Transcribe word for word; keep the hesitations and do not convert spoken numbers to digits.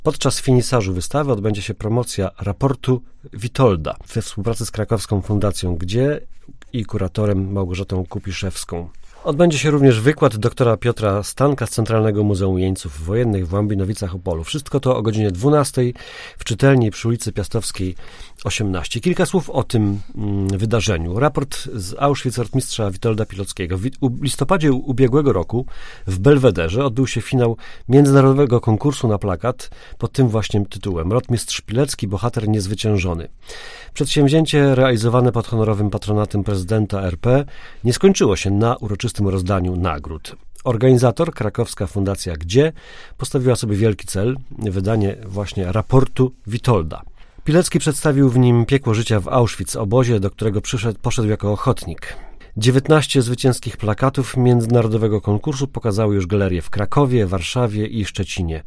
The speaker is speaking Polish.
Podczas finisażu wystawy odbędzie się promocja raportu Witolda we współpracy z krakowską Fundacją Gdzie i kuratorem Małgorzatą Kupiszewską. Odbędzie się również wykład doktora Piotra Stanka z Centralnego Muzeum Jeńców Wojennych w Łambinowicach-Opolu. Wszystko to o godzinie dwunastej w czytelni przy ulicy Piastowskiej osiemnaście. Kilka słów o tym mm, wydarzeniu. Raport z Auschwitz rotmistrza Witolda Pilockiego. W listopadzie ubiegłego roku w Belwederze odbył się finał międzynarodowego konkursu na plakat pod tym właśnie tytułem Rotmistrz Pilecki, bohater niezwyciężony. Przedsięwzięcie realizowane pod honorowym patronatem prezydenta R P nie skończyło się na uroczystym rozdaniu nagród. Organizator, krakowska Fundacja Gdzie, postawiła sobie wielki cel, wydanie właśnie raportu Witolda. Pilecki przedstawił w nim piekło życia w Auschwitz, obozie, do którego przyszedł, poszedł jako ochotnik. dziewiętnaście zwycięskich plakatów międzynarodowego konkursu pokazały już galerie w Krakowie, Warszawie i Szczecinie.